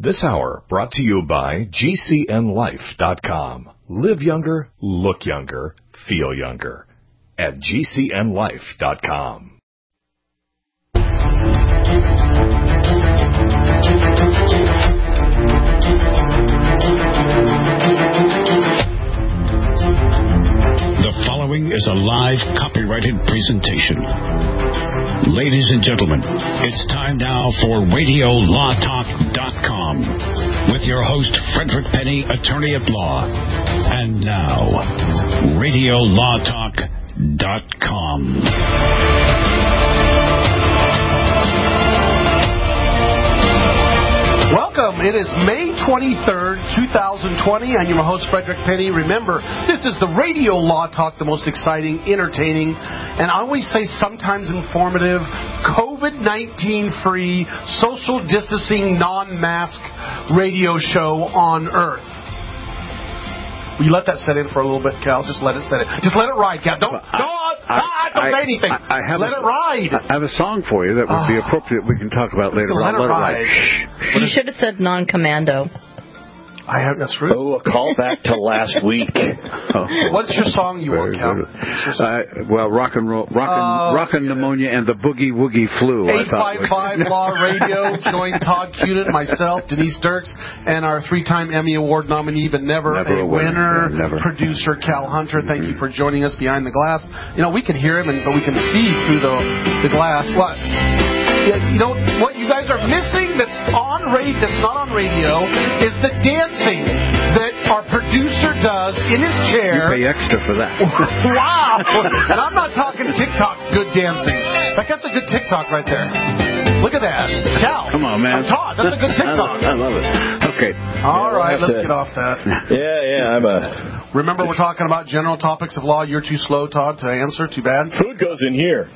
This hour brought to you by GCNLife.com. Live younger, look younger, feel younger at GCNLife.com. The following is a live copyrighted presentation. Ladies and gentlemen, it's time now for RadioLawTalk.com with your host, Frederick Penny, attorney at law. And now, RadioLawTalk.com. Welcome. It is May 23rd, 2020. I'm your host, Frederick Penny. Remember, this is the Radio Law Talk, the most exciting, entertaining, and I always say sometimes informative, COVID-19 free, social distancing, non-mask radio show on Earth. Will you let that set in for a little bit, Cal? Just let it set in. Just let it ride, Cal. Don't say anything. Let it ride. I have a song for you that would be appropriate we can talk about later on. Let it ride. You should have said non-commando. That's rude. Oh, a callback to last week. What's your song you want, Cal? Well, rockin' pneumonia and the boogie woogie flu. 855 Law Radio. Join Todd Cudit, myself, Denise Dirks, and our three-time Emmy Award nominee, but never a winner, producer Cal Hunter. Thank you for joining us behind the glass. You know, we can hear him, but we can see through the glass. What? Yes, you know what you guys are missing that's not on radio is the dancing that our producer does in his chair. You pay extra for that. Wow! And I'm not talking TikTok good dancing. That's a good TikTok right there. Look at that. Cal. Come on, man. I'm Todd. That's a good TikTok. I love it. Okay. All right, let's get off that. Yeah, Remember, we're talking about general topics of law. You're too slow, Todd, to answer. Too bad. Food goes in here.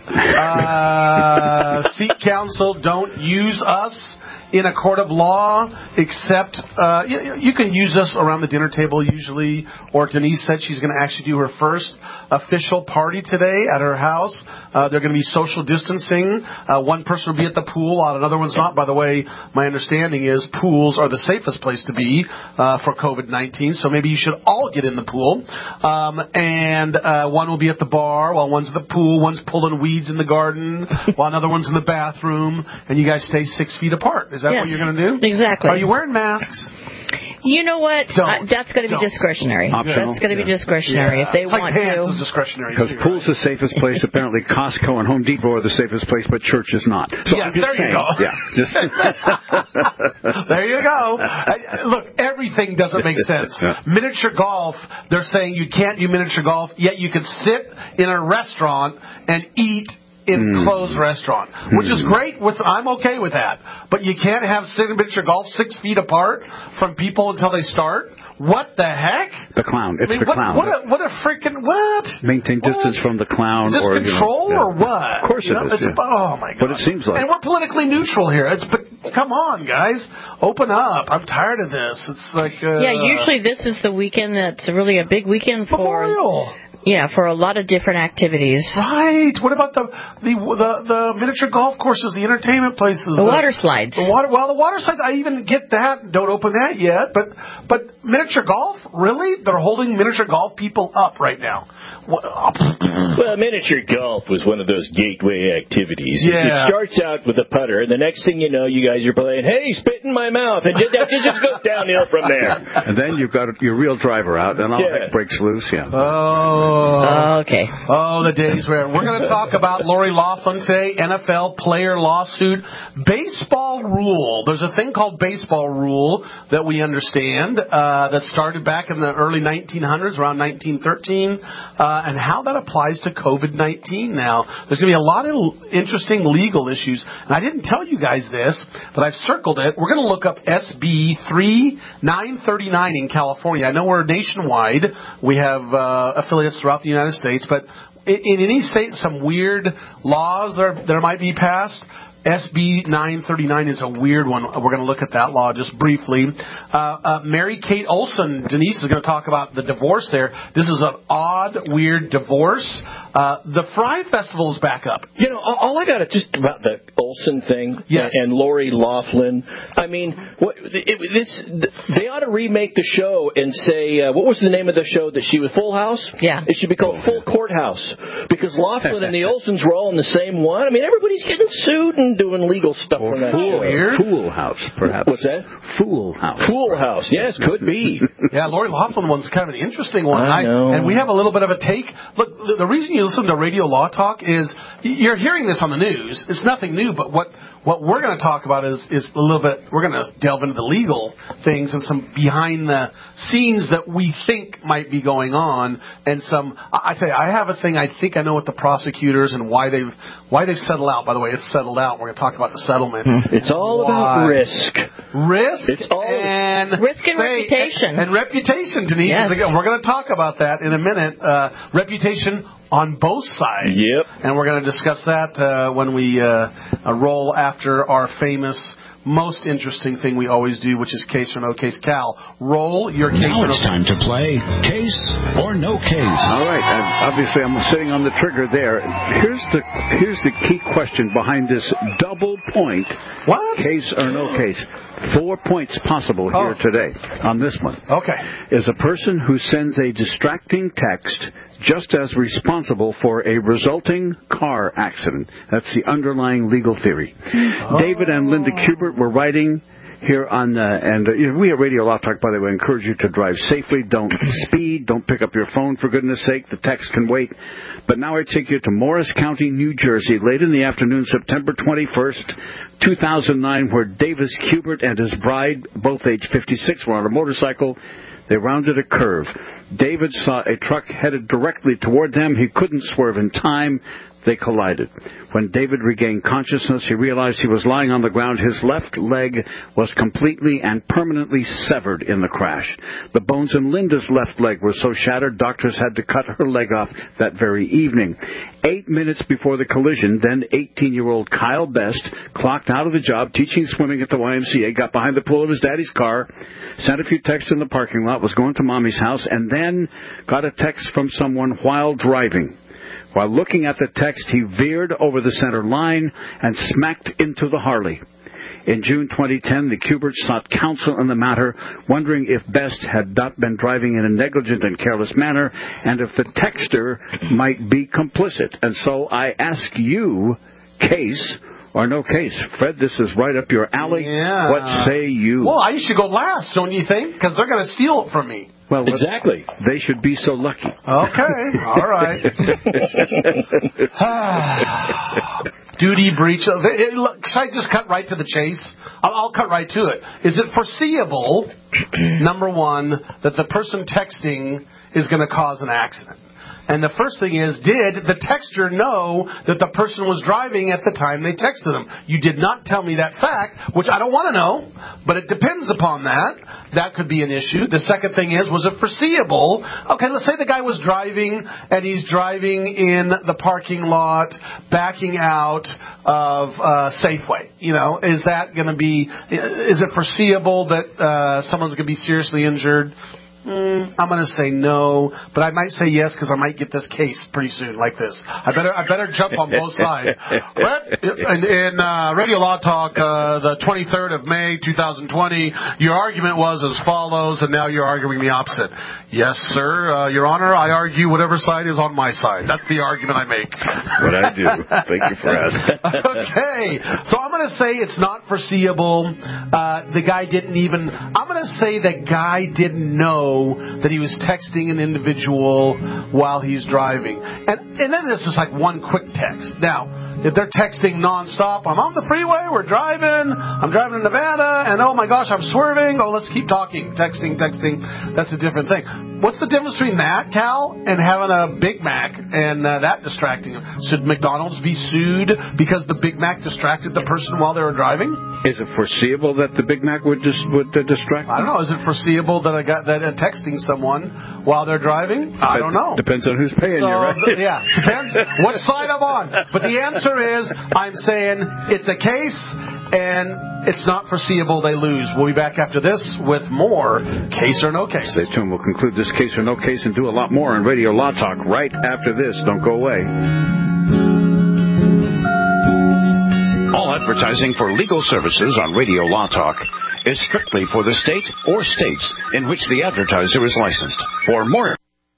Seek counsel. Don't use us in a court of law, except you can use us around the dinner table usually, or Denise said she's going to actually do her first official party today at her house. They're going to be social distancing. One person will be at the pool, while another one's not. By the way, my understanding is pools are the safest place to be for COVID-19, so maybe you should all get in the pool. And one will be at the bar, while one's at the pool, one's pulling weeds in the garden, while another one's in the bathroom, and you guys stay 6 feet apart. Is that what you're going to do? Exactly. Are you wearing masks? You know what? That's going to be discretionary. Optional. That's going to be discretionary if they want pants to. Is discretionary. Because pool's the safest place. Apparently, Costco and Home Depot are the safest place, but church is not. So yes, there you go. There you go. Look, everything doesn't make sense. Miniature golf, they're saying you can't do miniature golf, yet you could sit in a restaurant and eat in closed restaurant, which is great. I'm okay with that. But you can't have miniature golf 6 feet apart from people until they start. What the heck? The clown. It's the clown. What a freaking what? Maintain distance from the clown. Is this control or what? Of course it is. Oh my God! But it seems like. And we're politically neutral here. But come on, guys, open up. I'm tired of this. It's like usually this is the weekend that's really a big weekend for Memorial. Yeah, for a lot of different activities. Right. What about the miniature golf courses, the entertainment places, the water slides? The water slides. I even get that. Don't open that yet. But miniature golf, really? They're holding miniature golf people up right now. Well, miniature golf was one of those gateway activities. Yeah. It starts out with a putter, and the next thing you know, you guys are playing, hey, spit in my mouth, and it just goes downhill from there. And then you've got your real driver out, and all heck breaks loose. Yeah. Oh, okay. Oh, the days where we're going to talk about Lori Loughlin today, NFL player lawsuit, baseball rule. There's a thing called baseball rule that we understand that started back in the early 1900s, around 1913, and how that applies to COVID-19 now. There's going to be a lot of interesting legal issues, and I didn't tell you guys this, but I've circled it. We're going to look up SB 3939 in California. I know we're nationwide. We have affiliates throughout the United States, but in any state, some weird laws that might be passed. SB 939 is a weird one. We're going to look at that law just briefly. Mary Kate Olsen, Denise is going to talk about the divorce there. This is an odd, weird divorce. The Fry Festival is back up. You know, all I got is just about the Olsen thing and Lori Loughlin. I mean, they ought to remake the show and say, what was the name of the show that she was, Full House? Yeah. It should be called Full Courthouse, because Loughlin and the Olsens were all in the same one. I mean, everybody's getting sued and doing legal stuff from that show. Fool House, perhaps. What's that? Fool House. Fool House, yes, could be. Yeah, Lori Loughlin one's kind of an interesting one. I know. And we have a little bit of a take. Look, the reason you listen to Radio Law Talk is you're hearing this on the news. It's nothing new, but what we're going to talk about is a little bit, we're going to delve into the legal things and some behind the scenes that we think might be going on. And I tell you, I have a thing, I think I know what the prosecutors and why they've settled out. By the way, it's settled out. We're going to talk about the settlement. It's all about risk. Risk risk and reputation. And reputation, Denise. Yes. We're going to talk about that in a minute. Reputation on both sides. Yep. And we're going to discuss that when we roll after our famous, most interesting thing we always do, which is Case or No Case. Cal, roll your Case now or No it's time Case. to play Case or No Case. All right. Obviously, I'm sitting on the trigger there. Here's the key question behind this double point. What? Case or no case. 4 points possible here today on this one. Okay. Is a person who sends a distracting text just as responsible for a resulting car accident. That's the underlying legal theory. David and Linda Kubert were writing here on, we at Radio Law Talk, by the way, encourage you to drive safely. Don't speed. Don't pick up your phone, for goodness sake. The text can wait. But now I take you to Morris County, New Jersey, late in the afternoon, September 21st, 2009, where Davis Kubert and his bride, both age 56, were on a motorcycle. They rounded a curve. David saw a truck headed directly toward them. He couldn't swerve in time. They collided. When David regained consciousness, he realized he was lying on the ground. His left leg was completely and permanently severed in the crash. The bones in Linda's left leg were so shattered, doctors had to cut her leg off that very evening. 8 minutes before the collision, then 18-year-old Kyle Best clocked out of the job teaching swimming at the YMCA, got behind the pool of his daddy's car, sent a few texts in the parking lot, was going to Mommy's house, and then got a text from someone while driving. While looking at the text, he veered over the center line and smacked into the Harley. In June 2010, the Kuberts sought counsel in the matter, wondering if Best had not been driving in a negligent and careless manner, and if the texter might be complicit. And so I ask you, case or no case? Fred, this is right up your alley. Yeah. What say you? Well, I should go last, don't you think? Because they're going to steal it from me. Well, exactly. They should be so lucky. Okay. All right. Duty breach. Should I just cut right to the chase? I'll cut right to it. Is it foreseeable, number one, that the person texting is going to cause an accident? And the first thing is, did the texter know that the person was driving at the time they texted them? You did not tell me that fact, which I don't want to know, but it depends upon that. That could be an issue. The second thing is, was it foreseeable? Okay, let's say the guy was driving, and he's driving in the parking lot, backing out of Safeway. You know, is it foreseeable that someone's going to be seriously injured? I'm going to say no, but I might say yes because I might get this case pretty soon like this. I better jump on both sides. In Radio Law Talk, the 23rd of May, 2020, your argument was as follows, and now you're arguing the opposite. Yes, sir. Your Honor, I argue whatever side is on my side. That's the argument I make. What I do. Thank you for asking. Okay. So I'm going to say it's not foreseeable. The guy didn't even... I'm going to say the guy didn't know that he was texting an individual while he's driving. And then there's just like one quick text. Now, if they're texting nonstop, I'm on the freeway, we're driving, I'm driving to Nevada, and oh my gosh, I'm swerving, oh, let's keep talking, texting, that's a different thing. What's the difference between that, Cal, and having a Big Mac and that distracting them? Should McDonald's be sued because the Big Mac distracted the person while they were driving? Is it foreseeable that the Big Mac would distract them? I don't know. Is it foreseeable that texting someone while they're driving? I don't know. Depends on who's paying you, right? Yeah, depends what side I'm on. But the answer answer is, I'm saying it's a case, and it's not foreseeable they lose. We'll be back after this with more Case or No Case. Stay tuned. We'll conclude this Case or No Case and do a lot more on Radio Law Talk right after this. Don't go away. All advertising for legal services on Radio Law Talk is strictly for the state or states in which the advertiser is licensed. For more,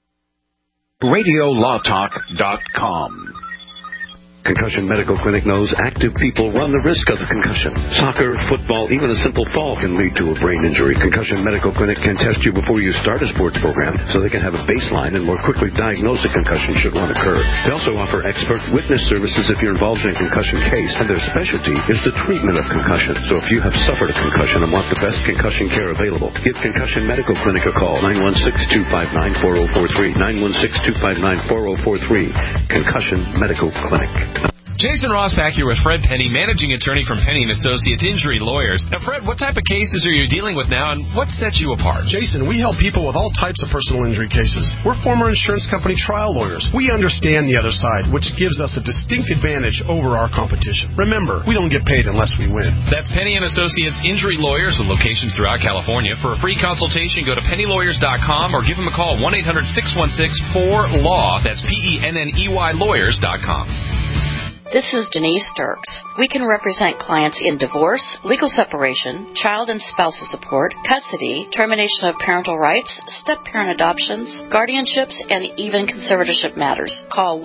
RadioLawTalk.com. Concussion Medical Clinic knows active people run the risk of a concussion. Soccer, football, even a simple fall can lead to a brain injury. Concussion Medical Clinic can test you before you start a sports program so they can have a baseline and more quickly diagnose a concussion should one occur. They also offer expert witness services if you're involved in a concussion case, and their specialty is the treatment of concussion. So if you have suffered a concussion and want the best concussion care available, give Concussion Medical Clinic a call, 916-259-4043, 916-259-4043, Concussion Medical Clinic. Jason Ross back here with Fred Penny, managing attorney from Penny & Associates Injury Lawyers. Now, Fred, what type of cases are you dealing with now, and what sets you apart? Jason, we help people with all types of personal injury cases. We're former insurance company trial lawyers. We understand the other side, which gives us a distinct advantage over our competition. Remember, we don't get paid unless we win. That's Penny & Associates Injury Lawyers with locations throughout California. For a free consultation, go to pennylawyers.com or give them a call, 1-800-616-4LAW. That's PENNEY lawyers.com. This is Denise Dirks. We can represent clients in divorce, legal separation, child and spousal support, custody, termination of parental rights, step-parent adoptions, guardianships, and even conservatorship matters. Call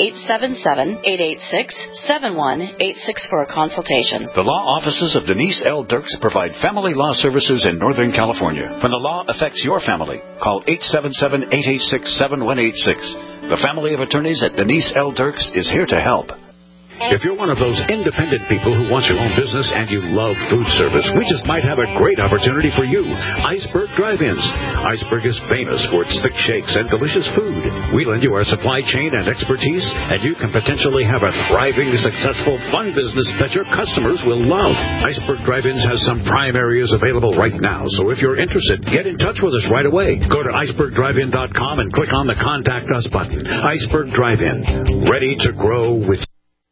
1-877-886-7186 for a consultation. The law offices of Denise L. Dirks provide family law services in Northern California. When the law affects your family, call 877-886-7186. The family of attorneys at Denise L. Dirks is here to help. If you're one of those independent people who wants your own business and you love food service, we just might have a great opportunity for you. Iceberg Drive-Ins. Iceberg is famous for its thick shakes and delicious food. We lend you our supply chain and expertise, and you can potentially have a thriving, successful, fun business that your customers will love. Iceberg Drive-Ins has some prime areas available right now, so if you're interested, get in touch with us right away. Go to icebergdrivein.com and click on the Contact Us button. Iceberg Drive-In. Ready to grow with you.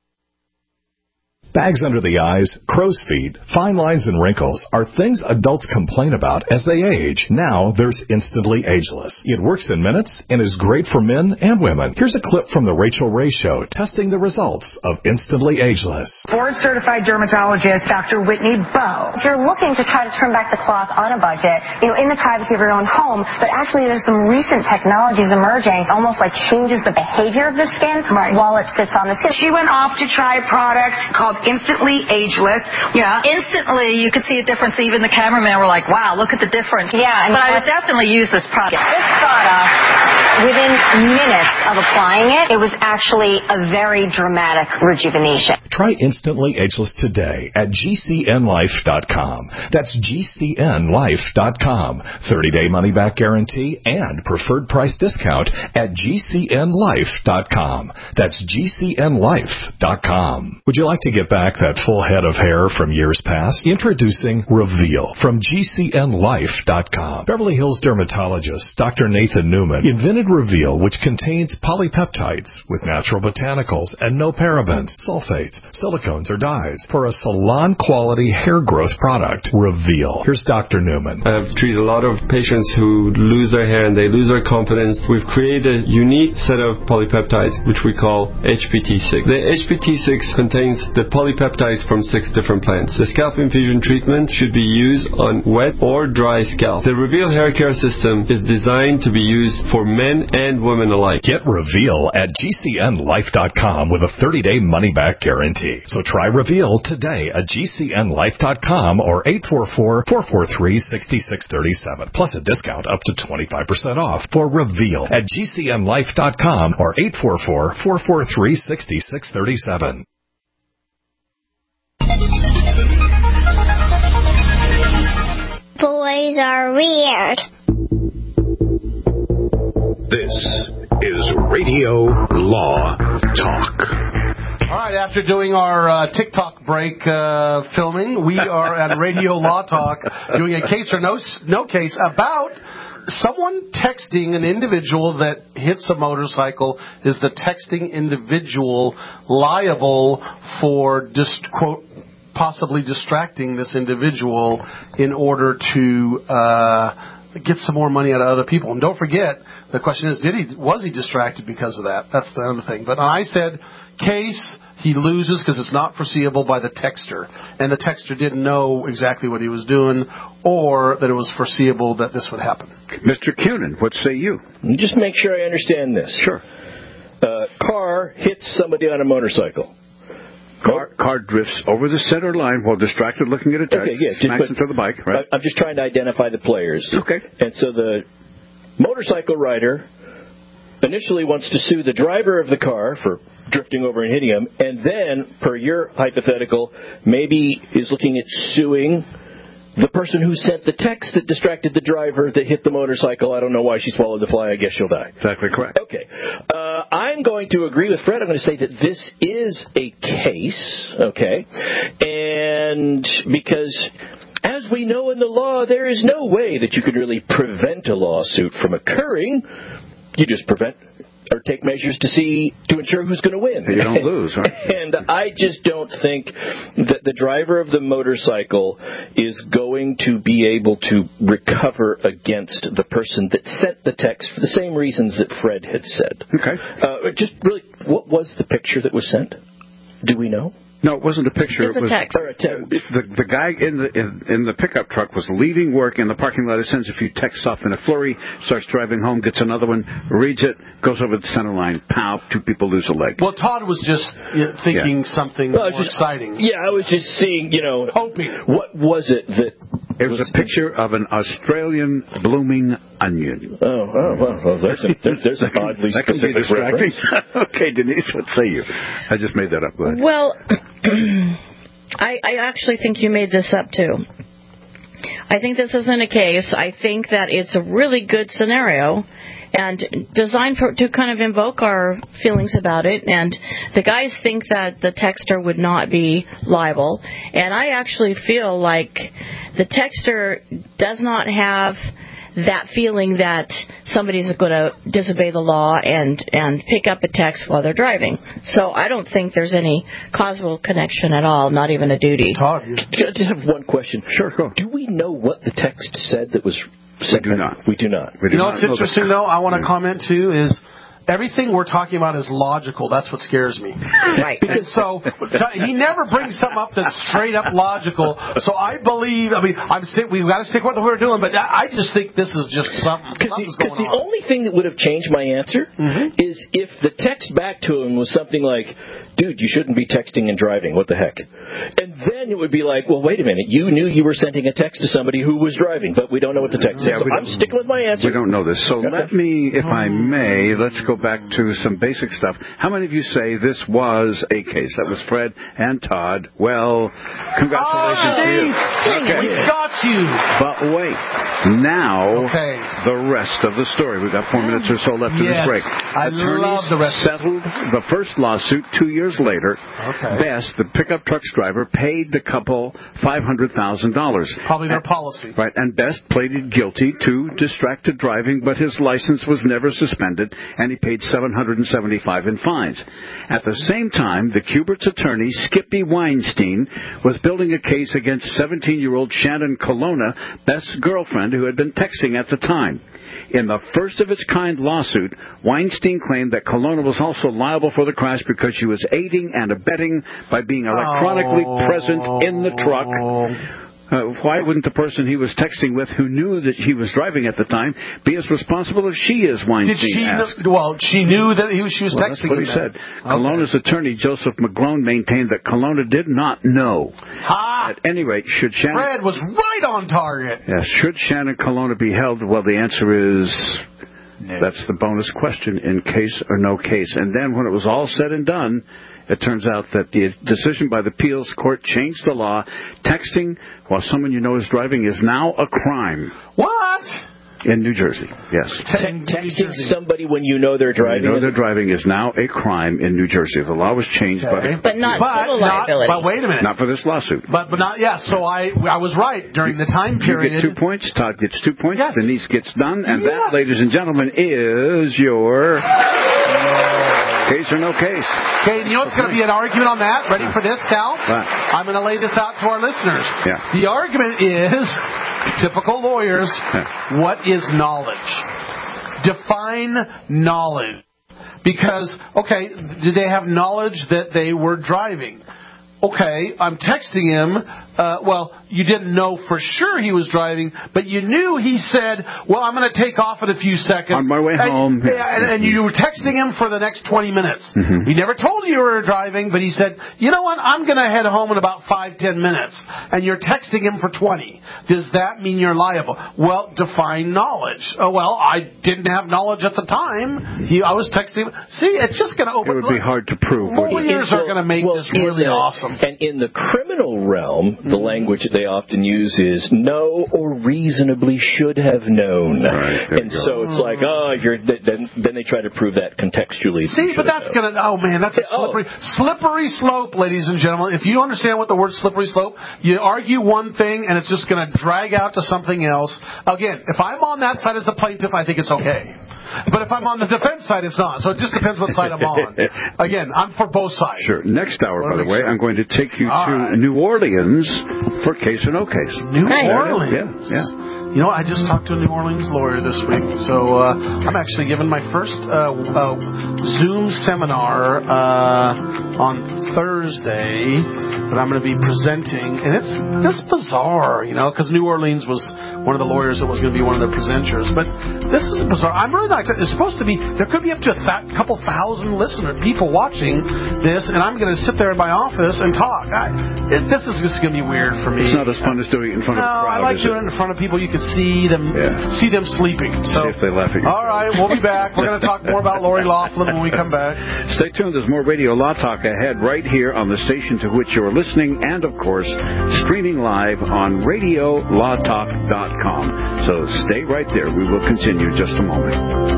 Bags under the eyes, crow's feet, fine lines, and wrinkles are things adults complain about as they age. Now there's Instantly Ageless. It works in minutes and is great for men and women. Here's a clip from the Rachel Ray Show testing the results of Instantly Ageless. Board-certified dermatologist Dr. Whitney Bowe. If you're looking to try to turn back the clock on a budget, in the privacy of your own home, but actually there's some recent technologies emerging, almost like changes the behavior of the skin while it sits on the skin. She went off to try a product called Instantly Ageless. Yeah. Instantly, you could see a difference. Even the cameraman were like, wow, look at the difference. Yeah. But I would definitely use this product. This product, within minutes of applying it, it was actually a very dramatic rejuvenation. Try Instantly Ageless today at GCNLife.com. That's GCNLife.com. 30-day money-back guarantee and preferred price discount at GCNLife.com. That's GCNLife.com. Would you like to get back that full head of hair from years past? Introducing Reveal from GCNLife.com. Beverly Hills dermatologist Dr. Nathan Newman invented Reveal, which contains polypeptides with natural botanicals and no parabens, sulfates, silicones, or dyes for a salon-quality hair growth product. Reveal. Here's Dr. Newman. I've treated a lot of patients who lose their hair and they lose their confidence. We've created a unique set of polypeptides, which we call HPT6. The HPT6 contains the polypeptides from 6 different plants. The scalp infusion treatment should be used on wet or dry scalp. The Reveal hair care system is designed to be used for men and women alike. Get Reveal at GCNLife.com with a 30-day money-back guarantee. So try Reveal today at GCNLife.com or 844-443-6637. Plus a discount up to 25% off for Reveal at GCNLife.com or 844-443-6637. Boys are weird. This is Radio Law Talk. All right, after doing our TikTok break filming, we are at Radio Law Talk doing a case or no case about someone texting an individual that hits a motorcycle, is the texting individual liable for quote, possibly distracting this individual in order to get some more money out of other people? And don't forget, the question is, was he distracted because of that? That's the other thing. But I said, case, he loses because it's not foreseeable by the texter. And the texter didn't know exactly what he was doing or that it was foreseeable that this would happen. Mr. Cunin, what say you? Just make sure I understand this. Sure. Car hits somebody on a motorcycle. Car drifts over the center line while distracted looking at a text. Okay, yeah, smacks into the bike, right? I'm just trying to identify the players. Okay. And so the motorcycle rider initially wants to sue the driver of the car for drifting over and hitting him, and then, per your hypothetical, maybe is looking at suing the person who sent the text that distracted the driver that hit the motorcycle. I don't know why she swallowed the fly. I guess she'll die. Exactly correct. Okay. I'm going to agree with Fred. I'm going to say that this is a case, okay? And because, as we know in the law, there is no way that you could really prevent a lawsuit from occurring. You just prevent or take measures to ensure who's going to win. You don't lose, right? And I just don't think that the driver of the motorcycle is going to be able to recover against the person that sent the text for the same reasons that Fred had said. Okay. Just really, what was the picture that was sent? Do we know? No, it wasn't a picture. It's a text. The guy in the pickup truck was leaving work in the parking lot. He sends a few texts off in a flurry, starts driving home, gets another one, reads it, goes over the center line. Pow! 2 people lose a leg. Well, Todd was just thinking something more exciting. Yeah, I was just seeing, hoping. What was it that... It was a picture of an Australian blooming onion. Well, there's an oddly specific reference. Okay, Denise, what say you? I just made that up. Go ahead. Well, I actually think you made this up, too. I think this isn't a case. I think that it's a really good scenario and designed to kind of invoke our feelings about it. And the guys think that the texter would not be liable. And I actually feel like the texter does not have that feeling that somebody's going to disobey the law and pick up a text while they're driving. So I don't think there's any causal connection at all, not even a duty. Todd, I just have one question. Sure, go. Do we know what the text said that was sent? We do not. We do not. What's interesting, though, I want to comment, too, is everything we're talking about is logical. That's what scares me. Right. Because he never brings something up that's straight up logical. So I believe, we've got to stick with what we're doing, but I just think this is just something. Because the only thing that would have changed my answer is if the text back to him was something like, dude, you shouldn't be texting and driving. What the heck? And then it would be like, well, wait a minute. You knew you were sending a text to somebody who was driving, but we don't know what the text is. So I'm sticking with my answer. We don't know this. So let me, if I may, let's go back to some basic stuff. How many of you say this was a case? That was Fred and Todd. Well, congratulations to you. Okay. We got you. But wait. Now, the rest of the story. We've got 4 minutes or so left in this break. I love the rest. Settled the first lawsuit 2 years later. Best, the pickup truck's driver, paid the couple $500,000. Probably their policy. Right, and Best pleaded guilty to distracted driving, but his license was never suspended, and he paid $775 in fines. At the same time, the Cubert's attorney, Skippy Weinstein, was building a case against 17-year-old Shannon Colonna, Best's girlfriend, who had been texting at the time. In the first-of-its-kind lawsuit, Weinstein claimed that Colonna was also liable for the crash because she was aiding and abetting by being electronically present in the truck. Why wouldn't the person he was texting with, who knew that he was driving at the time, be as responsible as she is, Weinstein asked. She knew that she was texting him. That's what he said. Colonna's attorney, Joseph McGlone, maintained that Colonna did not know. At any rate, should Shannon... Fred was right on target. Yes. Should Shannon Colonna be held? Well, the answer is... No. That's the bonus question, in case or no case. And then when it was all said and done, it turns out that the decision by the appeals court changed the law. Texting while someone you know is driving is now a crime. What? In New Jersey, yes. Texting somebody when you know they're driving. When you know they're driving is now a crime in New Jersey. The law was changed, but not civil liability. But wait a minute. Not for this lawsuit. But not, yeah. So I was right during the time period. You get 2 points. Todd gets 2 points. Yes. Denise gets none, and that, ladies and gentlemen, is your case or no case. Okay, you know what's going to be an argument on that? Ready for this, Cal? I'm going to lay this out to our listeners. Yeah. The argument is, typical lawyers, what is knowledge? Define knowledge. Because, okay, did they have knowledge that they were driving? Okay, I'm texting him. Well, you didn't know for sure he was driving, but you knew he said, well, I'm going to take off in a few seconds. On my way home. And you were texting him for the next 20 minutes. Mm-hmm. He never told you were driving, but he said, you know what, I'm going to head home in about 5-10 minutes. And you're texting him for 20. Does that mean you're liable? Well, define knowledge. Oh, well, I didn't have knowledge at the time. I was texting him. See, it's just going to open. It would be hard to prove. Lawyers are going to make this really awesome. And in the criminal realm, the language that they often use is know or reasonably should have known. Right, and so it's like, then they try to prove that contextually. See, but that's going to, that's a slippery slope, ladies and gentlemen. If you understand what the word slippery slope, you argue one thing and it's just going to drag out to something else. Again, if I'm on that side as the plaintiff, I think it's okay. But if I'm on the defense side, it's not. So it just depends what side I'm on. Again, I'm for both sides. Sure. Next hour, by the way, I'm going to take you to New Orleans for case or no case. New Orleans? Yeah. You know, I just talked to a New Orleans lawyer this week. So I'm actually giving my first Zoom seminar on Thursday that I'm going to be presenting. And it's bizarre, because New Orleans was one of the lawyers that was going to be one of the presenters. But this is bizarre. I'm really not excited. It's supposed to be, there could be up to a couple thousand people watching this, and I'm going to sit there in my office and talk. This is just going to be weird for me. It's not as fun as doing it in front of a crowd. No, I like doing it in front of people. You can see them sleeping. So, see if they laugh at you. All right, we'll be back. We're going to talk more about Lori Loughlin when we come back. Stay tuned. There's more Radio Law Talk ahead right here on the station to which you're listening, and, of course, streaming live on RadioLawTalk.com. So stay right there. We will continue in just a moment.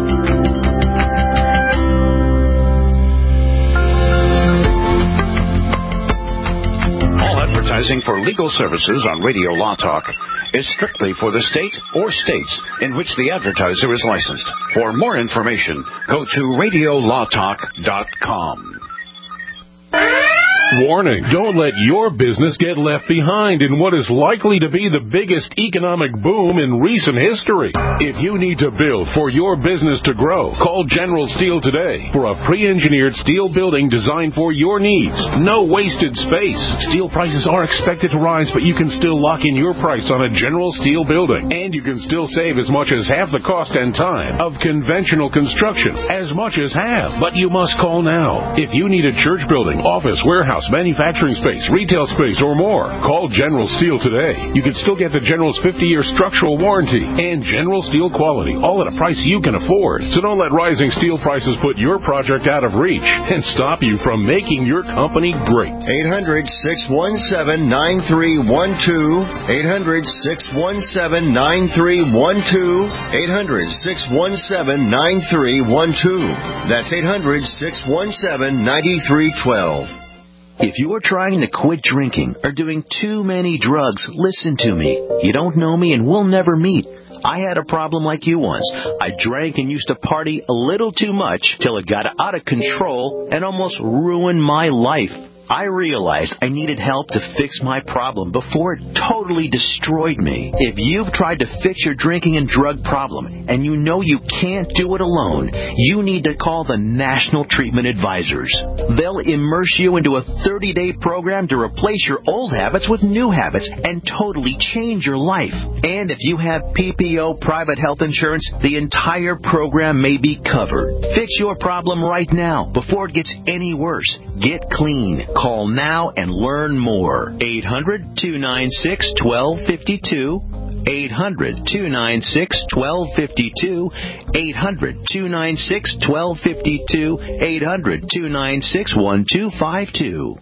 Advertising for legal services on Radio Law Talk is strictly for the state or states in which the advertiser is licensed. For more information, go to RadioLawTalk.com. Warning, don't let your business get left behind in what is likely to be the biggest economic boom in recent history. If you need to build for your business to grow, call General Steel today for a pre-engineered steel building designed for your needs. No wasted space. Steel prices are expected to rise, but you can still lock in your price on a General Steel building. And you can still save as much as half the cost and time of conventional construction. As much as half. But you must call now. If you need a church building, office, warehouse, manufacturing space, retail space, or more, call General Steel today. You can still get the General's 50-year structural warranty and General Steel quality, all at a price you can afford. So don't let rising steel prices put your project out of reach and stop you from making your company great. 800-617-9312. 800-617-9312. 800-617-9312. That's 800-617-9312. If you are trying to quit drinking or doing too many drugs, listen to me. You don't know me and we'll never meet. I had a problem like you once. I drank and used to party a little too much till it got out of control and almost ruined my life. I realized I needed help to fix my problem before it totally destroyed me. If you've tried to fix your drinking and drug problem and you know you can't do it alone, you need to call the National Treatment Advisors. They'll immerse you into a 30-day program to replace your old habits with new habits and totally change your life. And if you have PPO private health insurance, the entire program may be covered. Fix your problem right now before it gets any worse. Get clean. Call now and learn more. 800-296-1252. 800-296-1252. 800-296-1252. 800-296-1252.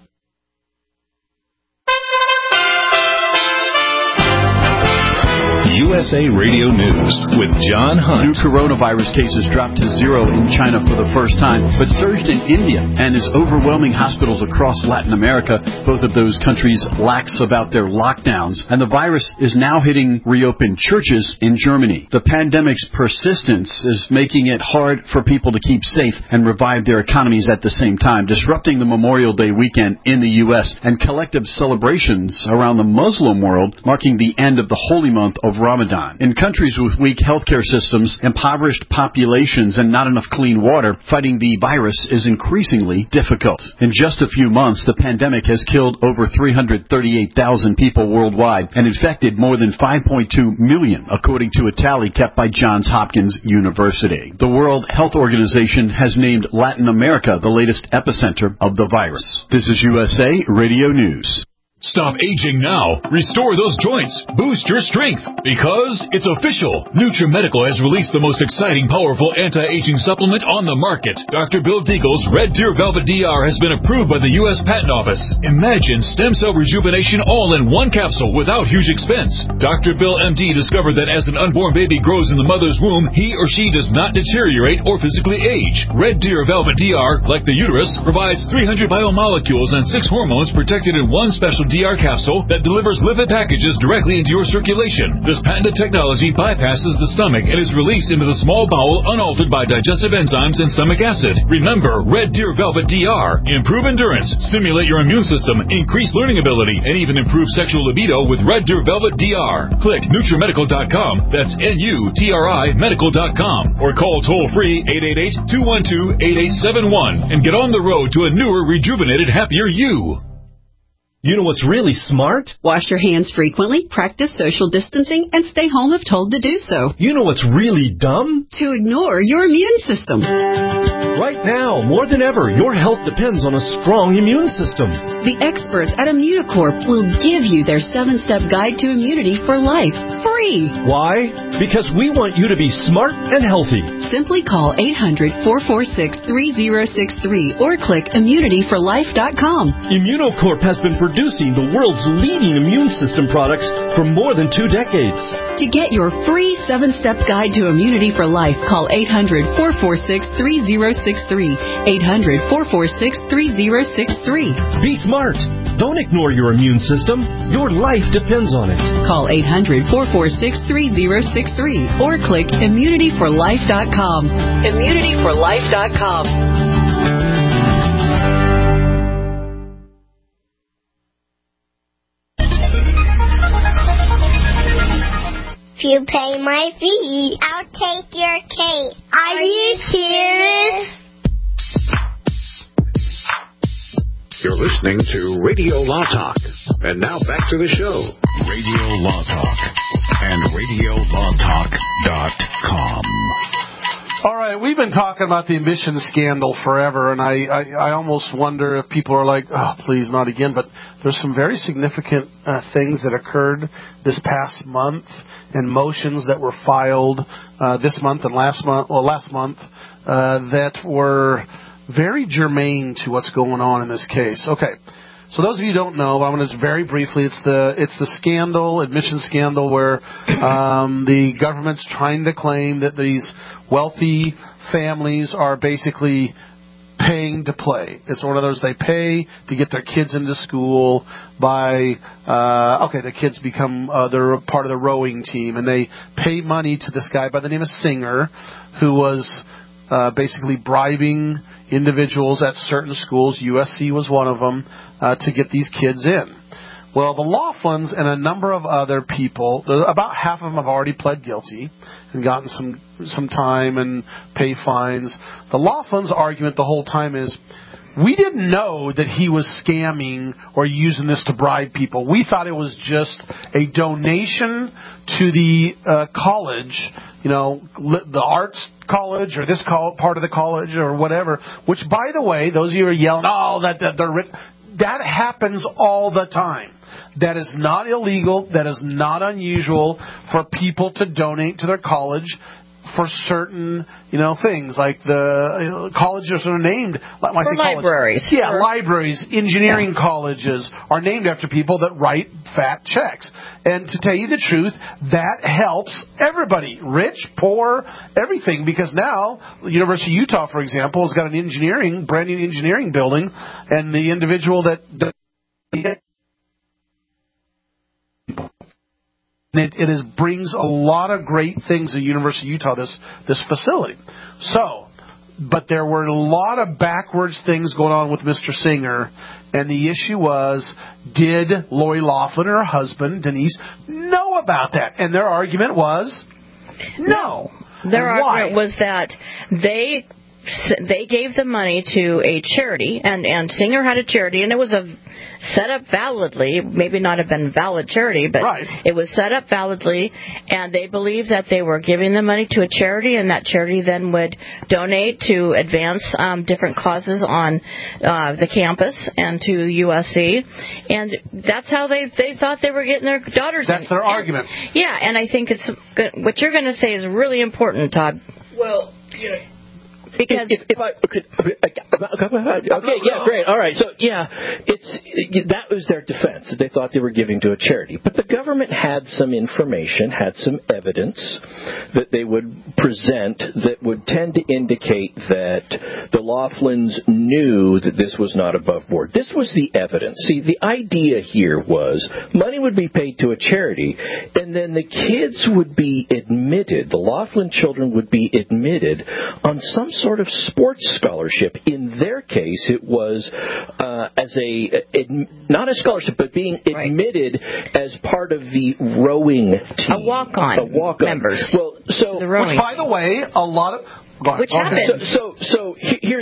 USA Radio News with John Hunt. New coronavirus cases dropped to 0 in China for the first time, but surged in India and is overwhelming hospitals across Latin America. Both of those countries lax about their lockdowns, and the virus is now hitting reopened churches in Germany. The pandemic's persistence is making it hard for people to keep safe and revive their economies at the same time, disrupting the Memorial Day weekend in the U.S. and collective celebrations around the Muslim world, marking the end of the holy month of Ramadan. In countries with weak healthcare systems, impoverished populations, and not enough clean water, fighting the virus is increasingly difficult. In just a few months, the pandemic has killed over 338,000 people worldwide and infected more than 5.2 million, according to a tally kept by Johns Hopkins University. The World Health Organization has named Latin America the latest epicenter of the virus. This is USA Radio News. Stop aging now. Restore those joints. Boost your strength. Because it's official. NutriMedical has released the most exciting, powerful anti-aging supplement on the market. Dr. Bill Deagle's Red Deer Velvet DR has been approved by the U.S. Patent Office. Imagine stem cell rejuvenation all in one capsule without huge expense. Dr. Bill MD discovered that as an unborn baby grows in the mother's womb, he or she does not deteriorate or physically age. Red Deer Velvet DR, like the uterus, provides 300 biomolecules and 6 hormones protected in one special DR capsule that delivers lipid packages directly into your circulation. This patented technology bypasses the stomach and is released into the small bowel unaltered by digestive enzymes and stomach acid. Remember, Red Deer Velvet DR. Improve endurance, stimulate your immune system, increase learning ability, and even improve sexual libido with Red Deer Velvet DR. Click NutriMedical.com, that's NUTRI Medical.com, or call toll-free 888-212-8871 and get on the road to a newer, rejuvenated, happier you. You know what's really smart? Wash your hands frequently, practice social distancing, and stay home if told to do so. You know what's really dumb? To ignore your immune system. Right now, more than ever, your health depends on a strong immune system. The experts at Immunicorp will give you their 7-step guide to immunity for life, free. Why? Because we want you to be smart and healthy. Simply call 800-446-3063 or click immunityforlife.com. Immunicorp has been producing the world's leading immune system products for more than 2 decades. To get your free 7-step guide to immunity for life, call 800-446-3063. 800-446-3063. Be smart. Don't ignore your immune system. Your life depends on it. Call 800-446-3063 or click immunityforlife.com. Immunityforlife.com. If you pay my fee, I'll take your cake. Are you serious? You're listening to Radio Law Talk. And now back to the show. Radio Law Talk and RadioLawTalk.com. All right, we've been talking about the emissions scandal forever, and I almost wonder if people are like, oh, please, not again. But there's some very significant things that occurred this past month, and motions that were filed this month and last month, that were very germane to what's going on in this case. Okay. So those of you who don't know, I'm going to very briefly, it's the scandal, admission scandal, where the government's trying to claim that these wealthy families are basically paying to play. It's one of those, they pay to get their kids into school by, the kids become, they're part of the rowing team, and they pay money to this guy by the name of Singer, who was basically bribing individuals at certain schools. USC was one of them, to get these kids in. Well, the Laughlins and a number of other people, about half of them have already pled guilty and gotten some time and pay fines. The Laughlins' argument the whole time is, we didn't know that he was scamming or using this to bribe people. We thought it was just a donation to the college, the arts college or this part of the college or whatever, which, by the way, those of you who are yelling, that happens all the time. That is not illegal. That is not unusual for people to donate to their college for certain, things like the colleges are named. When I say libraries. College, yeah, libraries, engineering colleges are named after people that write fat checks. And to tell you the truth, that helps everybody, rich, poor, everything, because now the University of Utah, for example, has got an brand new engineering building, and the individual that it brings a lot of great things to University of Utah, this facility. So, but there were a lot of backwards things going on with Mr. Singer, and the issue was, did Lori Loughlin, her husband, Denise, know about that? And their argument was, no. Their argument was that they gave the money to a charity, and Singer had a charity, and it was set up validly, maybe not have been valid charity, but it was set up validly, and they believed that they were giving the money to a charity, and that charity then would donate to advance different causes on the campus and to USC, and that's how they thought they were getting their daughters. That's their argument. Yeah, and I think it's good. What you're going to say is really important, Todd. Well, because if I could, okay, yeah, great, all right. So that was their defense. They thought they were giving to a charity, but the government had some information, had some evidence that they would present that would tend to indicate that the Loughlins knew that this was not above board. This was the evidence. See, the idea here was money would be paid to a charity, and then the kids would be admitted. The Loughlin children would be admitted on some sort of sports scholarship. In their case, it was not a scholarship, but being admitted as part of the rowing team. A walk-on members. Well, so which, by the way, a lot of happened. So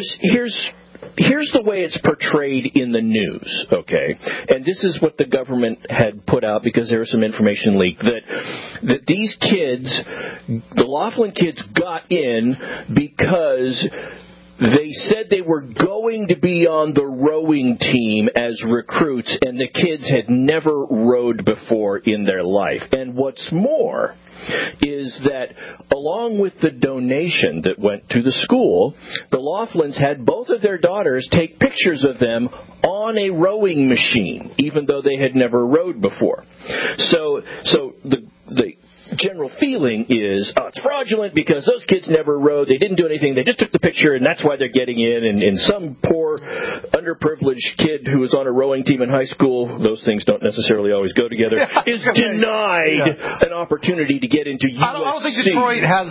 here's the way it's portrayed in the news, okay? And this is what the government had put out because there was some information leaked that these kids, the Loughlin kids, got in because they said they were going to be on the rowing team as recruits, and the kids had never rowed before in their life. And what's more is that along with the donation that went to the school, the Loughlins had both of their daughters take pictures of them on a rowing machine, even though they had never rowed before. So the general feeling is, it's fraudulent because those kids never rowed, they didn't do anything, they just took the picture, and that's why they're getting in, and some poor, underprivileged kid who was on a rowing team in high school, those things don't necessarily always go together, is denied an opportunity to get into USC. I don't think Detroit has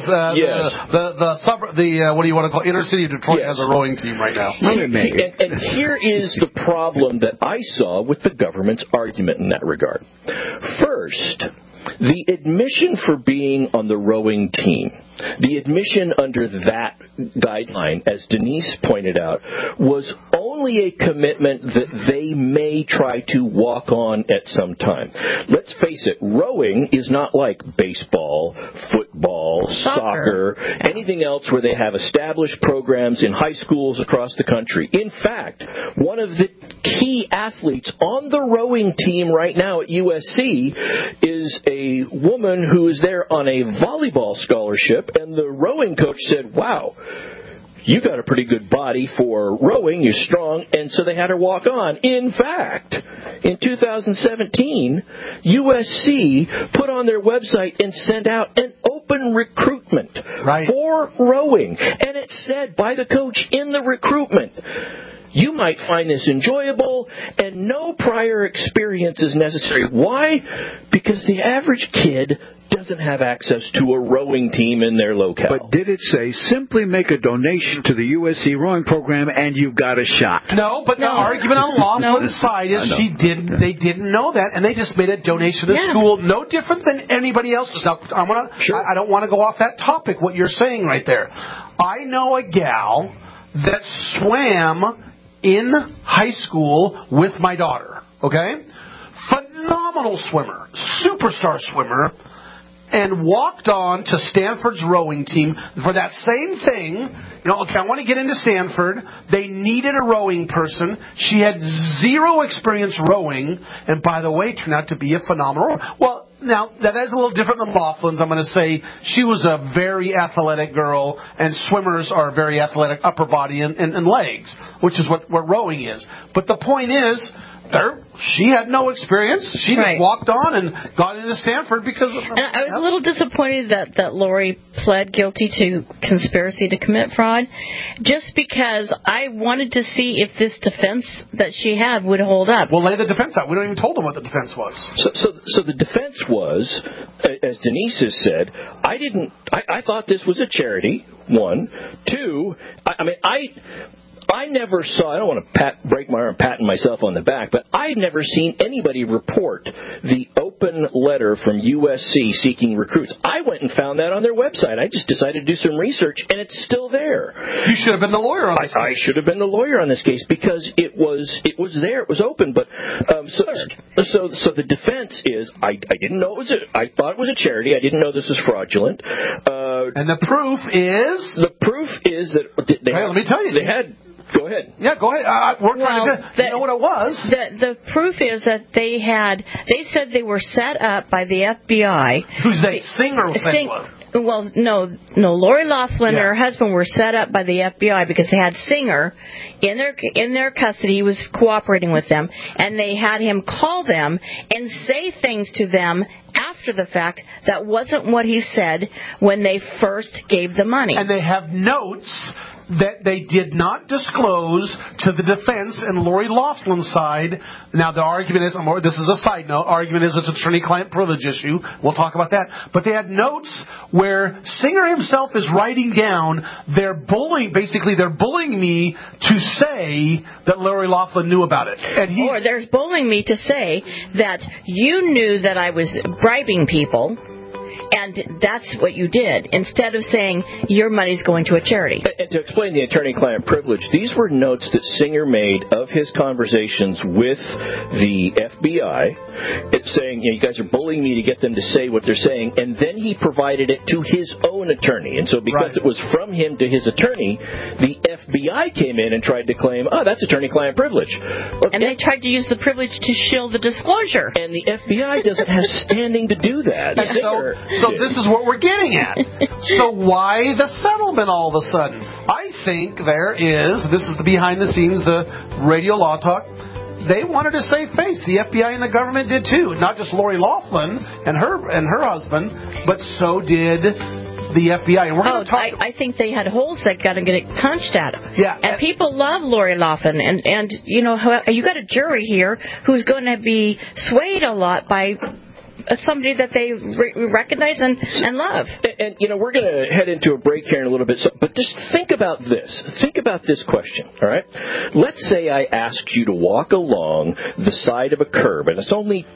the what do you want to call it? Inner city of Detroit has a rowing team right now. And here is the problem that I saw with the government's argument in that regard. First, the admission for being on the rowing team, the admission under that guideline, as Denise pointed out, was only a commitment that they may try to walk on at some time. Let's face it, rowing is not like baseball, football, soccer, anything else where they have established programs in high schools across the country. In fact, one of the key athletes on the rowing team right now at USC is a woman who is there on a volleyball scholarship, and the rowing coach said, wow, you got a pretty good body for rowing, you're strong, and so they had her walk on. In fact, in 2017, USC put on their website and sent out an open recruitment for rowing, and it said by the coach in the recruitment, you might find this enjoyable, and no prior experience is necessary. Why? Because the average kid doesn't have access to a rowing team in their locale. But did it say simply make a donation to the USC rowing program and you've got a shot? No, but the argument on Laughlin's side is they didn't know that, and they just made a donation to the school, no different than anybody else's. Now, I don't want to go off that topic, what you're saying right there. I know a gal that swam in high school with my daughter, okay? Phenomenal swimmer, superstar swimmer, and walked on to Stanford's rowing team for that same thing. I want to get into Stanford. They needed a rowing person. She had zero experience rowing, and by the way, turned out to be a phenomenal rower. Well, Now, that is a little different than Laughlin's. I'm going to say she was a very athletic girl, and swimmers are very athletic upper body and legs, which is what rowing is. But the point is, she had no experience. She just walked on and got into Stanford because of... And I was a little disappointed that Lori pled guilty to conspiracy to commit fraud, just because I wanted to see if this defense that she had would hold up. Well, lay the defense out. We don't even told them what the defense was. So the defense was, as Denise has said, I thought this was a charity, one. Two, I never saw, I don't want to break my arm patting myself on the back, but I'd never seen anybody report the open letter from USC seeking recruits. I went and found that on their website. I just decided to do some research, and it's still there. You should have been the lawyer on this case. I should have been the lawyer on this case because it was there. It was open. But so the defense is, I didn't know it was I thought it was a charity. I didn't know this was fraudulent. And the proof is? The proof is that let me tell you. They had... Go ahead. Yeah, go ahead. We're trying to know what it was. The proof is that they said they were set up by the FBI. Who's they? Singer? Well, no. Lori Loughlin and her husband were set up by the FBI because they had Singer in their custody. He was cooperating with them, and they had him call them and say things to them after the fact that wasn't what he said when they first gave the money. And they have notes that they did not disclose to the defense and Lori Loughlin's side. Now, the argument is, this is a side note, argument is it's an attorney-client privilege issue. We'll talk about that. But they had notes where Singer himself is writing down, they're bullying me to say that Lori Loughlin knew about it. Or they're bullying me to say that you knew that I was bribing people, and that's what you did, instead of saying your money's going to a charity. And to explain the attorney-client privilege, these were notes that Singer made of his conversations with the FBI. It's saying, you guys are bullying me to get them to say what they're saying, and then he provided it to his own attorney. And so because it was from him to his attorney, the FBI came in and tried to claim, that's attorney-client privilege. And they tried to use the privilege to shield the disclosure. And the FBI doesn't have standing to do that. So this is what we're getting at. So why the settlement all of a sudden? I think this is the behind the scenes, the Radio Law Talk. They wanted to save face. The FBI and the government did too. Not just Lori Loughlin and her husband, but so did the FBI. And we're going to talk. I think they had holes that got to get punched at them. Yeah. And people love Lori Loughlin, and you got a jury here who's going to be swayed a lot by somebody that they recognize and love. And we're going to head into a break here in a little bit, but just think about this. Think about this question, all right? Let's say I asked you to walk along the side of a curb, and it's only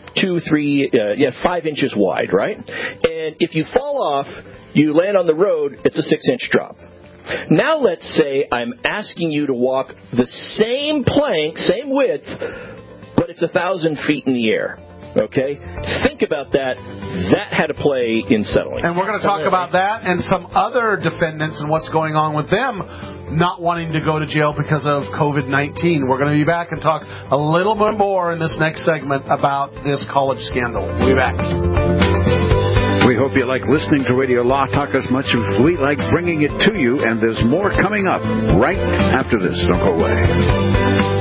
5 inches wide, right? And if you fall off, you land on the road, it's a 6-inch drop. Now let's say I'm asking you to walk the same plank, same width, but it's 1,000 feet in the air. Okay? Think about that. That had to play in settling. And we're going to talk about that and some other defendants and what's going on with them not wanting to go to jail because of COVID-19. We're going to be back and talk a little bit more in this next segment about this college scandal. We'll be back. We hope you like listening to Radio Law Talk as much as we like bringing it to you, and there's more coming up right after this. Don't go away.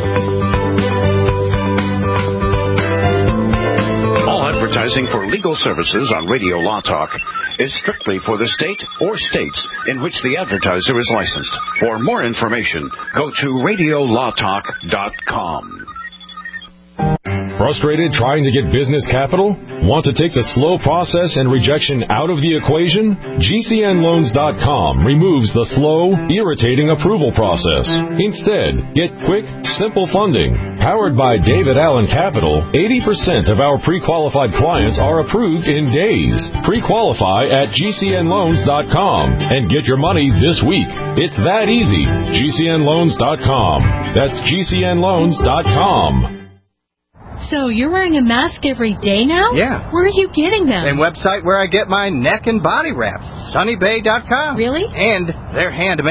Advertising for legal services on Radio Law Talk is strictly for the state or states in which the advertiser is licensed. For more information, go to radiolawtalk.com. Frustrated trying to get business capital? Want to take the slow process and rejection out of the equation? GCNloans.com removes the slow, irritating approval process. Instead, get quick, simple funding. Powered by David Allen Capital, 80% of our pre-qualified clients are approved in days. Pre-qualify at GCNloans.com and get your money this week. It's that easy. GCNloans.com. That's GCNloans.com. So you're wearing a mask every day now? Yeah. Where are you getting them? Same website where I get my neck and body wraps, sunnybay.com. Really? And they're handmade.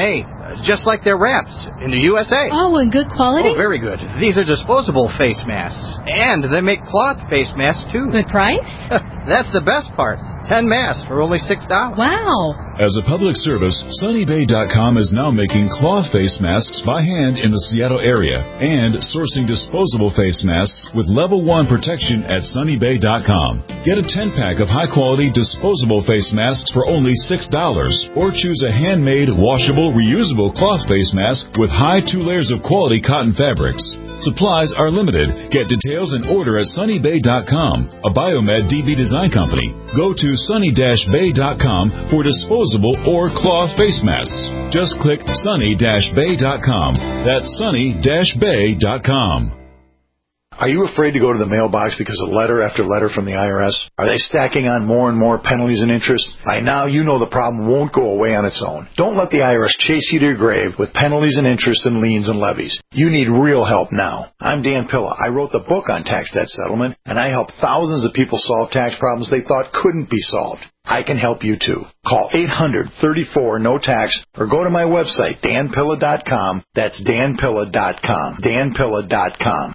just like their wraps in the USA. Oh, and good quality? Oh, very good. These are disposable face masks. And they make cloth face masks, too. Good price? That's the best part. 10 masks for only $6. Wow. As a public service, SunnyBay.com is now making cloth face masks by hand in the Seattle area and sourcing disposable face masks with level 1 protection at SunnyBay.com. Get a 10-pack of high-quality disposable face masks for only $6 or choose a handmade, washable, reusable cloth face mask with high 2 layers of quality cotton fabrics. Supplies are limited. Get details and order at SunnyBay.com, a Biomed DB design company. Go to sunny-bay.com for disposable or cloth face masks. Just click sunny-bay.com. That's sunny-bay.com. Are you afraid to go to the mailbox because of letter after letter from the IRS? Are they stacking on more and more penalties and interest? By now, you know the problem won't go away on its own. Don't let the IRS chase you to your grave with penalties and interest and liens and levies. You need real help now. I'm Dan Pilla. I wrote the book on tax debt settlement, and I help thousands of people solve tax problems they thought couldn't be solved. I can help you too. Call 800-34-NO-TAX or go to my website, danpilla.com. That's danpilla.com. danpilla.com.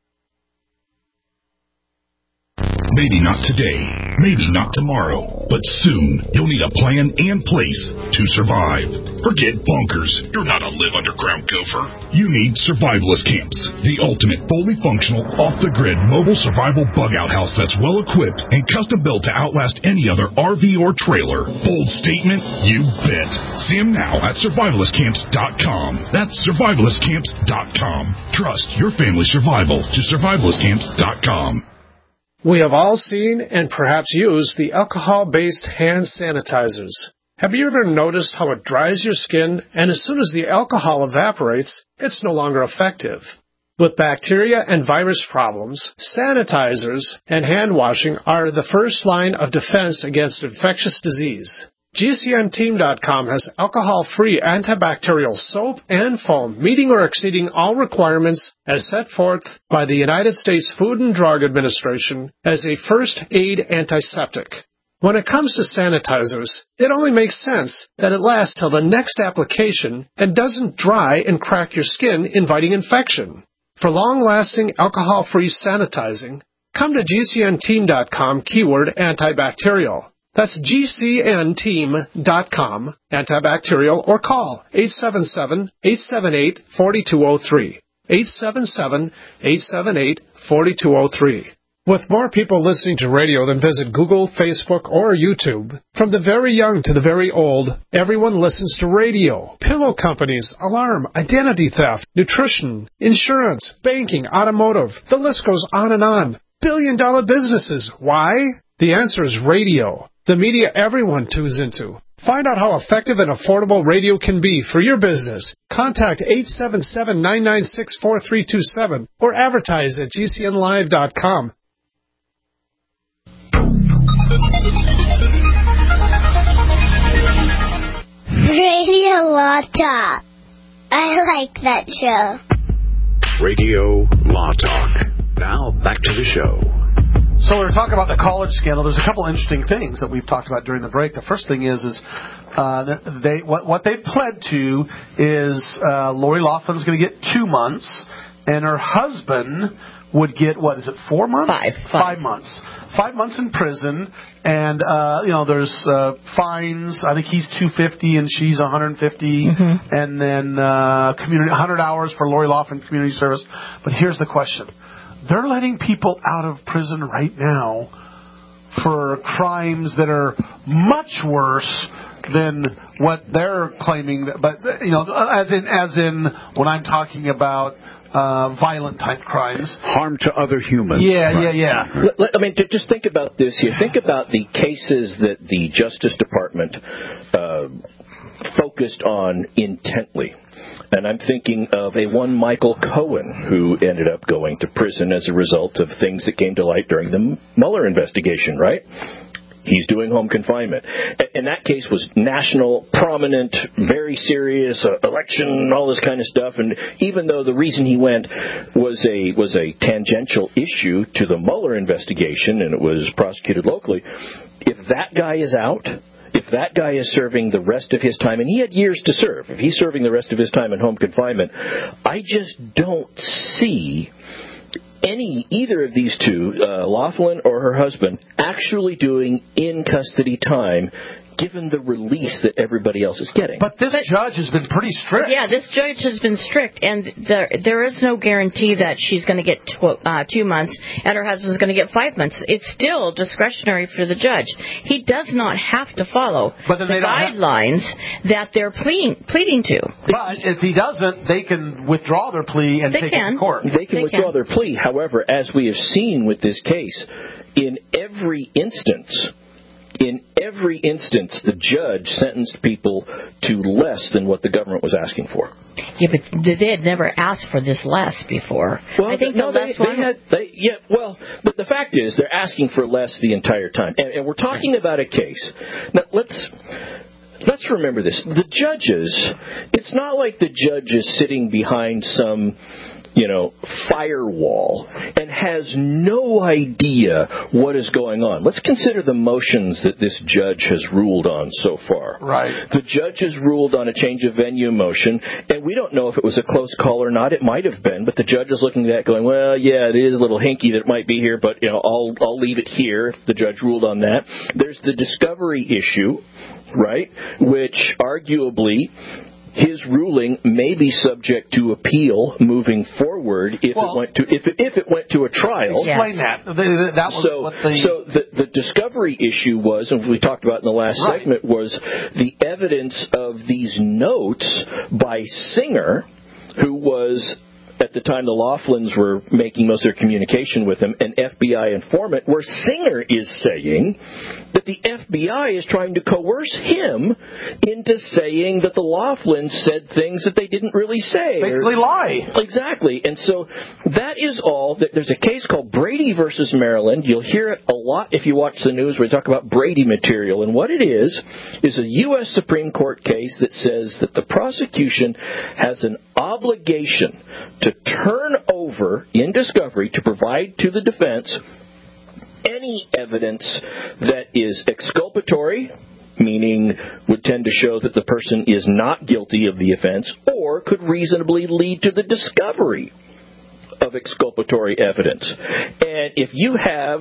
Maybe not today, maybe not tomorrow, but soon you'll need a plan and place to survive. Forget bunkers. You're not a live underground gopher. You need Survivalist Camps, the ultimate fully functional, off-the-grid mobile survival bug-out house that's well-equipped and custom-built to outlast any other RV or trailer. Bold statement? You bet. See them now at survivalistcamps.com. That's survivalistcamps.com. Trust your family's survival to survivalistcamps.com. We have all seen and perhaps used the alcohol-based hand sanitizers. Have you ever noticed how it dries your skin, and as soon as the alcohol evaporates, it's no longer effective? With bacteria and virus problems, sanitizers and hand washing are the first line of defense against infectious disease. GCNteam.com has alcohol-free antibacterial soap and foam meeting or exceeding all requirements as set forth by the United States Food and Drug Administration as a first aid antiseptic. When it comes to sanitizers, it only makes sense that it lasts till the next application and doesn't dry and crack your skin, inviting infection. For long-lasting alcohol-free sanitizing, come to GCNteam.com keyword antibacterial. That's GCNteam.com, antibacterial, or call 877-878-4203. 877-878-4203. With more people listening to radio than visit Google, Facebook, or YouTube, from the very young to the very old, everyone listens to radio. Pillow companies, alarm, identity theft, nutrition, insurance, banking, automotive, the list goes on and on. Billion-dollar businesses. Why? The answer is radio. The media everyone tunes into. Find out how effective and affordable radio can be for your business. Contact 877-996-4327 or advertise at GCNlive.com. Radio Law Talk. I like that show. Radio Law Talk. Now, back to the show. So we were talking about the college scandal. There's a couple interesting things that we've talked about during the break. The first thing is what they pled to is Lori Loughlin's going to get 2 months, and her husband would get, 4 months? 5 months. 5 months in prison, and there's fines. I think he's $250 and she's $150, and then 100 hours for Lori Loughlin community service. But here's the question. They're letting people out of prison right now for crimes that are much worse than what they're claiming. But as in when I'm talking about violent type crimes, harm to other humans. Yeah. I mean, just think about this here. Think about the cases that the Justice Department focused on intently. And I'm thinking of one Michael Cohen, who ended up going to prison as a result of things that came to light during the Mueller investigation, right? He's doing home confinement. And that case was national, prominent, very serious, election, all this kind of stuff. And even though the reason he went was a tangential issue to the Mueller investigation, and it was prosecuted locally, if that guy is out, if that guy is serving the rest of his time, and he had years to serve, if he's serving the rest of his time in home confinement, I just don't see either of these two, Laughlin or her husband, actually doing in-custody time given the release that everybody else is getting. But this judge has been pretty strict. Yeah, this judge has been strict, and there is no guarantee that she's going to get 2 months and her husband's going to get 5 months. It's still discretionary for the judge. He does not have to follow the guidelines that they're pleading to. But if he doesn't, they can withdraw their plea and take it to court. They can withdraw their plea. However, as we have seen with this case, in every instance, the judge sentenced people to less than what the government was asking for. Yeah, but they had never asked for this less before. Well, I think but the fact is, they're asking for less the entire time. And we're talking about a case. Now, let's remember this. The judges, it's not like the judge is sitting behind some firewall and has no idea what is going on. Let's consider the motions that this judge has ruled on so far. Right. The judge has ruled on a change of venue motion, and we don't know if it was a close call or not. It might have been, but the judge is looking at that going, well, yeah, it is a little hinky that it might be here, but I'll leave it here if the judge ruled on that. There's the discovery issue, right, which arguably his ruling may be subject to appeal moving forward if it went to a trial. Explain that. So the discovery issue was, and we talked about in the last segment, was the evidence of these notes by Singer, who was, at the time the Laughlins were making most of their communication with him, an FBI informant, where Singer is saying that the FBI is trying to coerce him into saying that the Laughlins said things that they didn't really say. Basically lie. Exactly. And so that is all. There's a case called Brady versus Maryland. You'll hear it a lot if you watch the news where we talk about Brady material. And what it is a U.S. Supreme Court case that says that the prosecution has an obligation to turn over in discovery to provide to the defense any evidence that is exculpatory, meaning would tend to show that the person is not guilty of the offense, or could reasonably lead to the discovery of exculpatory evidence. And if you have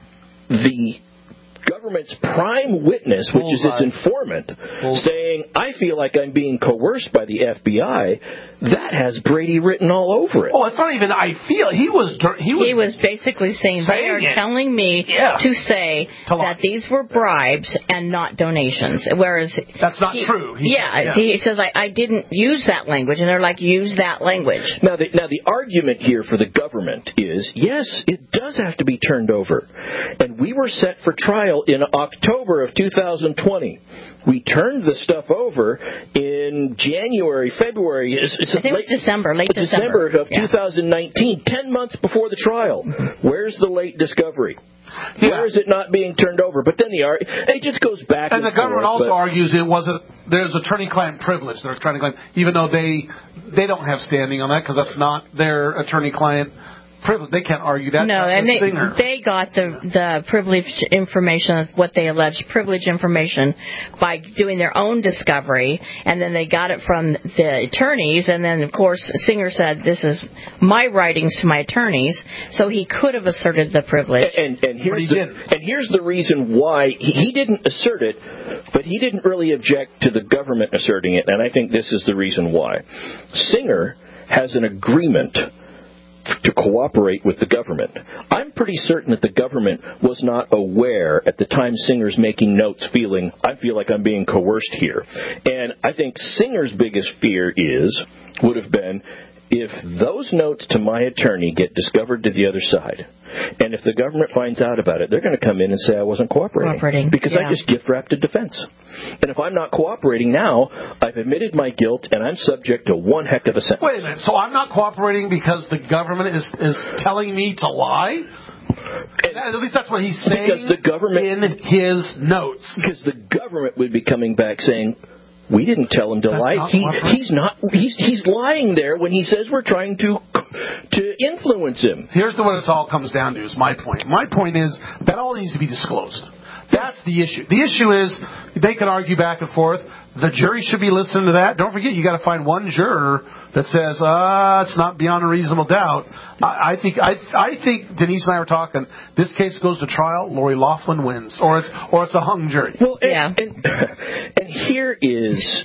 the government's prime witness, which is its informant, saying, I feel like I'm being coerced by the FBI, that has Brady written all over it. Oh, it's not even I feel. He was basically saying they are telling me to say that these were bribes and not donations. Whereas that's not true. He says I didn't use that language, and they're like, use that language. Now the argument here for the government is, yes, it does have to be turned over. And we were set for trial in October of 2020. We turned the stuff over in January, February. I think it was late December of 2019, 10 months before the trial. Where's the late discovery? Yeah. Where is it not being turned over? But then it just goes back and the government also argues there's attorney-client privilege. They're trying to claim, even though they don't have standing on that because that's not their attorney-client privilege. They can't argue that. No, and they got the privileged information, what they alleged privileged information, by doing their own discovery, and then they got it from the attorneys, and then, of course, Singer said, this is my writings to my attorneys, so he could have asserted the privilege. And here's the reason why he didn't assert it, but he didn't really object to the government asserting it, and I think this is the reason why. Singer has an agreement to cooperate with the government. I'm pretty certain that the government was not aware at the time Singer's making notes I feel like I'm being coerced here. And I think Singer's biggest fear would have been, if those notes to my attorney get discovered to the other side, and if the government finds out about it, they're going to come in and say I wasn't cooperating. Because I just gift-wrapped a defense. And if I'm not cooperating now, I've admitted my guilt, and I'm subject to one heck of a sentence. Wait a minute. So I'm not cooperating because the government is telling me to lie? At least that's what he's saying in his notes. Because the government would be coming back saying, we didn't tell him to lie. He's lying there when he says we're trying to influence him. Here's what it all comes down to, is my point. My point is that all needs to be disclosed. That's the issue. The issue is they can argue back and forth. The jury should be listening to that. Don't forget, you got to find one juror that says, it's not beyond a reasonable doubt. I think Denise and I were talking. This case goes to trial. Lori Loughlin wins, or it's a hung jury. Well, and here is.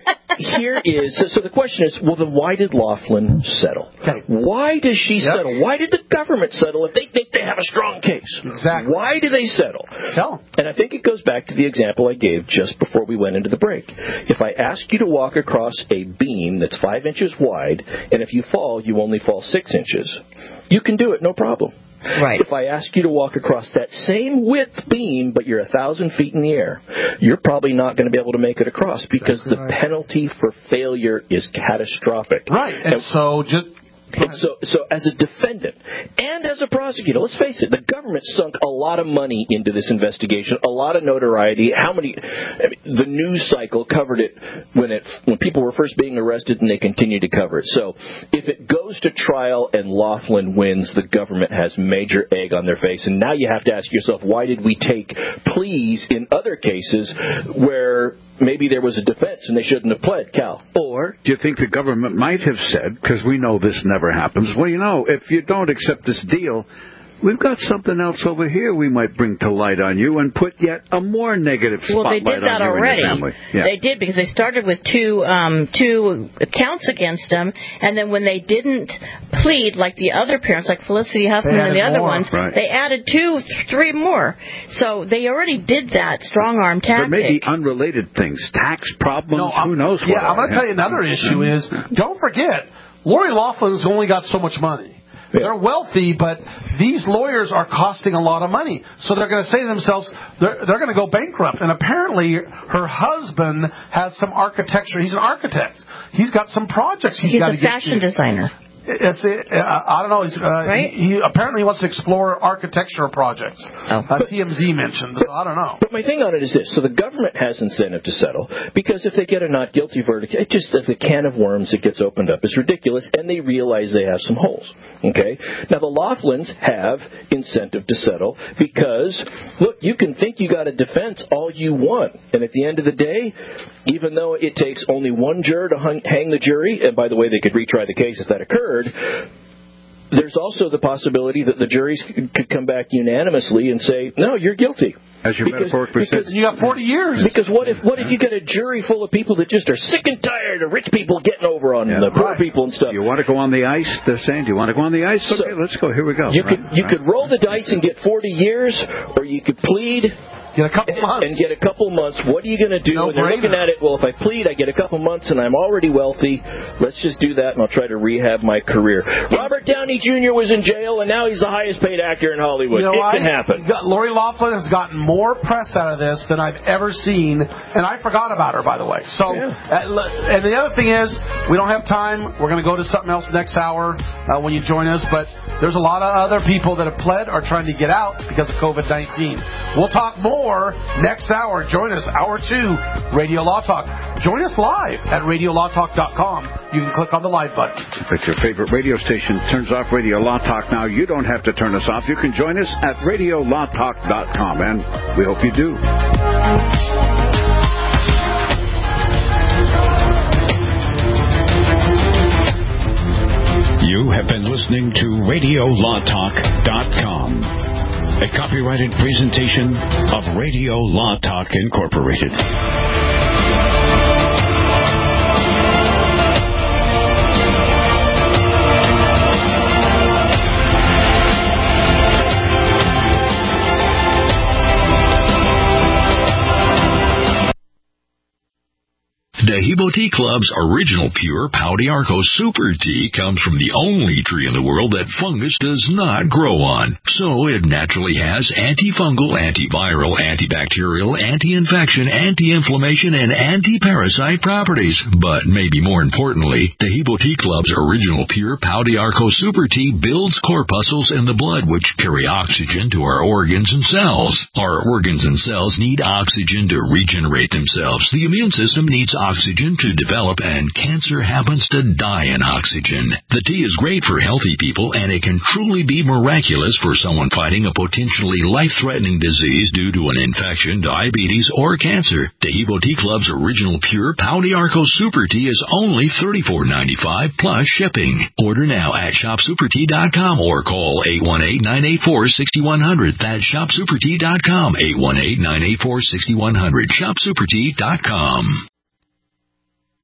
So the question is, well, then why did Loughlin settle? Okay. Why does she settle? Why did the government settle if they think they have a strong case? Exactly. Why do they settle? Tell them. And I think it goes back to the example I gave just before we went into the break. If I ask you to walk across a beam that's 5 inches wide, and if you fall, you only fall 6 inches, you can do it, no problem. Right. If I ask you to walk across that same width beam, but you're 1,000 feet in the air, you're probably not going to be able to make it across because the penalty for failure is catastrophic. Right. And so as a defendant and as a prosecutor, let's face it, the government sunk a lot of money into this investigation, a lot of notoriety. The news cycle covered it when people were first being arrested, and they continued to cover it. So if it goes to trial and Loughlin wins, the government has major egg on their face. And now you have to ask yourself, why did we take pleas in other cases where maybe there was a defense and they shouldn't have pled, Cal? Or do you think the government might have said, because we know this never happens, well, if you don't accept this deal, we've got something else over here we might bring to light on you and put yet a more negative spotlight on you. Well, they did that already. And your family. Yeah. They did, because they started with two counts against them, and then when they didn't plead like the other parents, like Felicity Huffman and the other ones, they added 3 more. So they already did that strong-arm tactic. There may be unrelated things, tax problems, who knows what. Yeah, I'm going to tell you another issue is, don't forget, Lori Loughlin's only got so much money. They're wealthy, but these lawyers are costing a lot of money. So they're going to say to themselves, they're going to go bankrupt. And apparently her husband has some architecture. He's an architect. He's got some projects he's got to get to. He's a fashion designer. I don't know. He apparently wants to explore architectural projects. TMZ mentioned, so I don't know. But my thing on it is this. So the government has incentive to settle, because if they get a not guilty verdict, it just, as a can of worms, it gets opened up. It's ridiculous, and they realize they have some holes. Okay? Now, the Loughlins have incentive to settle because, look, you can think you got a defense all you want, and at the end of the day, even though it takes only one juror to hang the jury, and by the way, they could retry the case if that occurred, there's also the possibility that the juries could come back unanimously and say, no, you're guilty. As your metaphorically said. You got 40 years. Because what if you get a jury full of people that just are sick and tired of rich people getting over on the poor people and stuff? You want to go on the ice, they're saying? Do you want to go on the ice? Okay, let's go. Here we go. You could roll the dice and get 40 years, or you could plead. Get a couple months. And get a couple months. What are you going to do? And they're looking at it, well, if I plead, I get a couple months, and I'm already wealthy. Let's just do that, and I'll try to rehab my career. Robert Downey Jr. was in jail, and now he's the highest paid actor in Hollywood. It can happen. Lori Loughlin has gotten more press out of this than I've ever seen, and I forgot about her, by the way. So, and the other thing is, we don't have time. We're going to go to something else next hour when you join us, but there's a lot of other people that have pled or trying to get out because of COVID-19. We'll talk more next hour. Join us, Hour 2, Radio Law Talk. Join us live at radiolawtalk.com. You can click on the live button. If your favorite radio station turns off Radio Law Talk now, you don't have to turn us off. You can join us at radiolawtalk.com, and we hope you do. You have been listening to radiolawtalk.com. A copyrighted presentation of Radio Law Talk Incorporated. Dehibo Tea Club's original pure Pau d'Arco Super Tea comes from the only tree in the world that fungus does not grow on. So it naturally has antifungal, antiviral, antibacterial, anti-infection, anti-inflammation, and anti-parasite properties. But maybe more importantly, Dehibo Tea Club's original pure Pau d'Arco Super Tea builds corpuscles in the blood which carry oxygen to our organs and cells. Our organs and cells need oxygen to regenerate themselves. The immune system needs oxygen oxygen to develop, and cancer happens to die in oxygen. The tea is great for healthy people, and it can truly be miraculous for someone fighting a potentially life-threatening disease due to an infection, diabetes, or cancer. Taheebo Tea Club's original pure Pau d'Arco Super Tea is only $34.95 plus shipping. Order now at shopsupertea.com or call 818-984-6100. That's shopsupertea.com, 818-984-6100, shopsupertea.com.